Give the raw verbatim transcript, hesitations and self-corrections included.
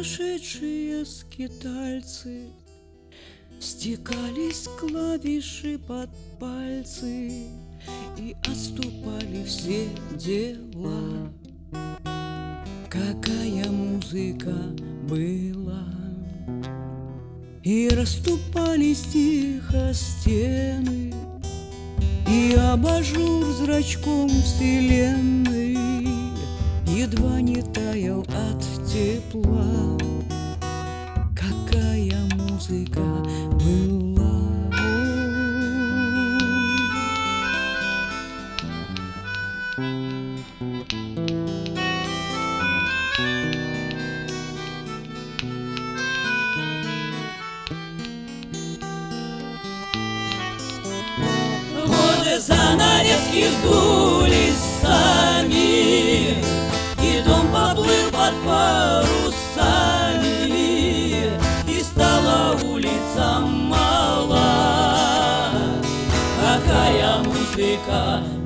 сумасшедшие скитальцы, стекались клавиши под пальцы и отступали все дела. Какая музыка была! И расступались тихо стены, и абажур зрачком вселенной едва не таял от тепла. Какая музыка была! Воды занавески сдулись сами, и дом поплыл под парусами, и стала улица мала. Какая музыка